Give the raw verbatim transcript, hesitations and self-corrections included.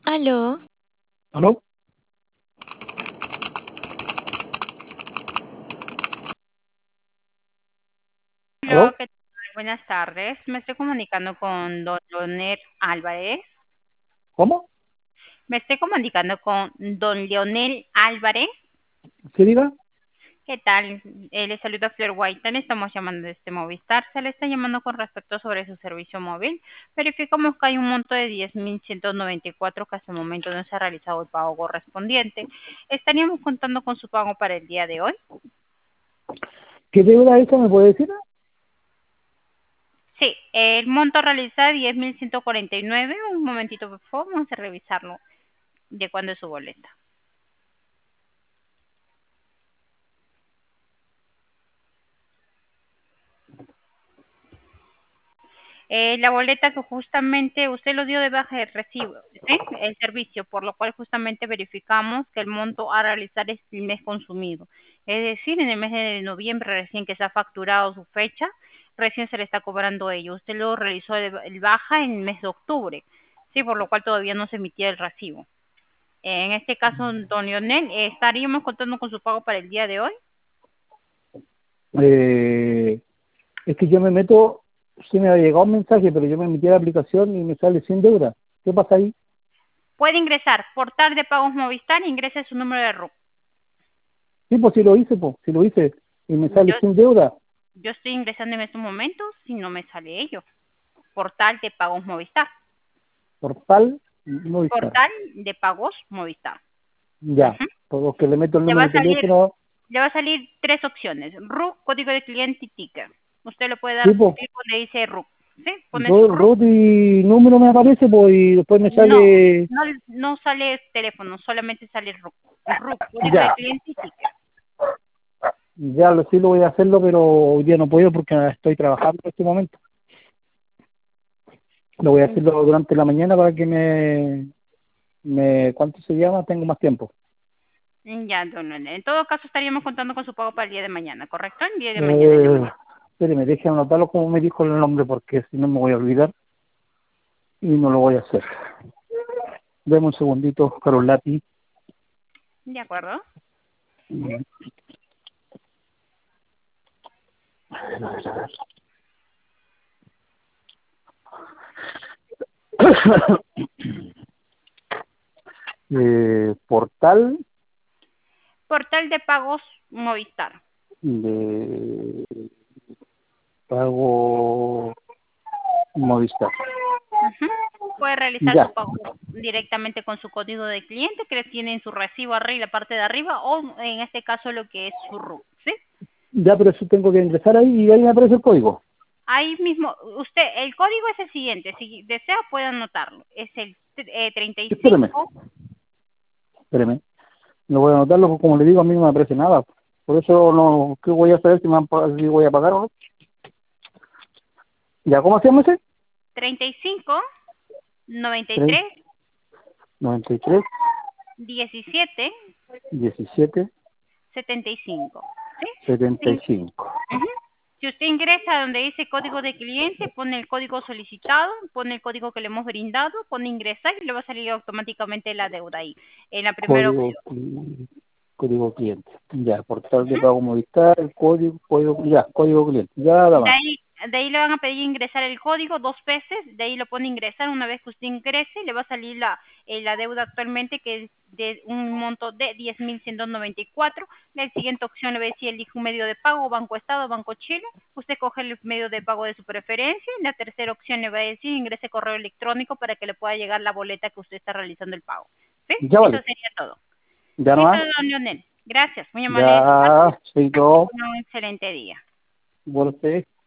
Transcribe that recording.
Aló, ¿Aló? Hola, ¿Aló? ¿qué tal? Buenas tardes. Me estoy comunicando con don Leonel Álvarez. ¿Cómo? Me estoy comunicando con don Leonel Álvarez. ¿Sí diga? ¿Qué tal? Eh, le saluda Flor White. Le estamos llamando desde Movistar. Se le está llamando con respecto sobre su servicio móvil. Verificamos que hay un monto de diez mil ciento noventa y cuatro que hasta el momento no se ha realizado el pago correspondiente. ¿Estaríamos contando con su pago para el día de hoy? ¿Qué deuda esa me puede decir? Sí, el monto realizado diez mil ciento cuarenta y nueve. Un momentito, por favor, vamos a revisarlo. ¿De cuándo es su boleta? Eh, la boleta que justamente usted lo dio de baja de recibo, ¿sí? El servicio, por lo cual justamente verificamos que el monto a realizar es el mes consumido. Es decir, en el mes de noviembre recién que se ha facturado su fecha, recién se le está cobrando ello. Usted lo realizó el, el baja en el mes de octubre, ¿sí? Por lo cual todavía no se emitía el recibo. Eh, en este caso, don Leonel, eh, ¿estaríamos contando con su pago para el día de hoy? Eh, es que yo me meto, sí me ha llegado un mensaje, pero yo me metí a la aplicación y me sale sin deuda. ¿Qué pasa ahí? Puede ingresar, portal de pagos Movistar, ingrese su número de R U C. Sí, pues sí lo hice, pues, sí lo hice. Y me sale Yo sin deuda. Yo estoy ingresando en estos momentos y no me sale ello. Portal de pagos Movistar. Portal, no está. Portal de pagos Movistar. Ya, Ujú. por que le meto el Le va número a de salir, teléfono. le va a salir tres opciones. R U C, código de cliente y ticket. Usted le puede Sí, dar pues, clic donde dice R U C. ¿Sí? Pone su ro- R U C. root y número me aparece, pues, y después me No, sale, no, no sale teléfono, solamente sale R U C. R U C, código de ya, cliente y ticket. ya lo sí lo voy a hacerlo, pero hoy día no puedo porque estoy trabajando en este momento. Lo voy a hacerlo durante la mañana para que me, me ¿cuánto se llama? Tengo más tiempo. Mm, Ya, don Leonel. En todo caso, estaríamos contando con su pago para el día de mañana, ¿correcto? El día de mañana en la Eh, mañana. espéreme, déjeme anotarlo como me dijo el nombre porque si no me voy a olvidar y no lo voy a hacer. Deme un segundito, Carolati. ¿De acuerdo? A ver, a ver, a ver. Eh, portal Portal de pagos Movistar. de pago Movistar. Ujú. Puede realizar su Ya, pago directamente con su código de cliente que tiene en su recibo arriba, la parte de arriba, o en este caso lo que es su R U C, ¿sí? ya, pero eso tengo que ingresar ahí y ahí me aparece el código. Ahí mismo, usted, el código es el siguiente, si desea puede anotarlo, es el eh, treinta y Espéreme, cinco. espéreme. No voy a anotarlo porque como le digo a mí no me aparece nada. Por eso no, ¿qué voy a saber si, me han, pa- si voy a pagar o no? ¿Ya cómo hacemos ese? treinta y cinco, noventa y tres, tres, noventa y tres, diecisiete, diecisiete, setenta y cinco, ¿sí? setenta y Sí. cinco. Ujú. Si usted ingresa donde dice código de cliente, pone el código solicitado, pone el código que le hemos brindado, pone ingresar y le va a salir automáticamente la deuda ahí, en la primera Código, opción. cli- código cliente. Ya, portal de Ujú. pago Movistar, código, código, ya, código cliente. Ya, nada De más. ahí, de ahí le van a pedir ingresar el código dos veces, de ahí lo pone ingresar, una vez que usted ingrese, le va a salir la, eh, la deuda actualmente que es de un monto de diez mil ciento noventa y cuatro. La siguiente opción le va a decir elige un medio de pago, Banco Estado, Banco Chile, usted coge el medio de pago de su preferencia, y la tercera opción le va a decir ingrese correo electrónico para que le pueda llegar la boleta que usted está realizando el pago. ¿Sí? Ya Eso vale. sería todo. Ya Listo, nomás. don Leonel. Gracias, muy amable de su parte. Ya, sí, Que todo. tenga un excelente día. Bueno, usted.